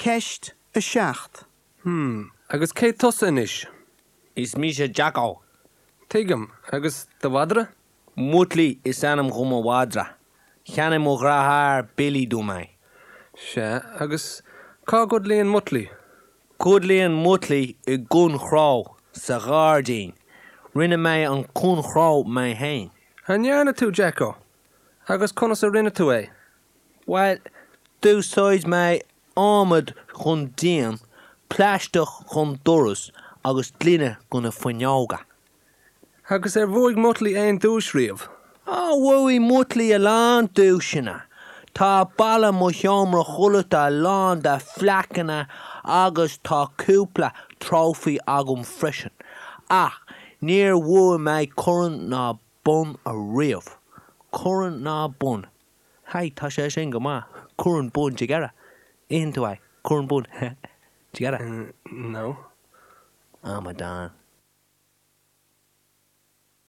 ceist a seacht. Agus cé tosa inis. Is mí sé Jacko. Tuigim, agus do bhadra? Mutlí is anam chuma wadra. Cheanna mo grathar Billy dú mai. Se, agus cá gud líon mutlí. Cud líon mutlí I gún chrá sa gárdín. Rinne mé an cún chrá mé hain. Hannearna tú, Jacko. Agus conas a rinne tú é. Well, dúsáid mé ámad chun díam, pleisteach chun doras agus glíne gona fanneága. Agus bhuaig mutlí éon dúis riamh. Bhuaí mutlí a lán dúisina. Tá balla mo seomra chulata a lán de fleacana agus tá cúpla trófaí agam freisin. Ach, níor bhuaí mé currant ná bun a riamh. Currant ná bun. Hey, tá sé sin go má. Currant bun, jigara. Ian tú currant bun. Jigara? No. Amadan.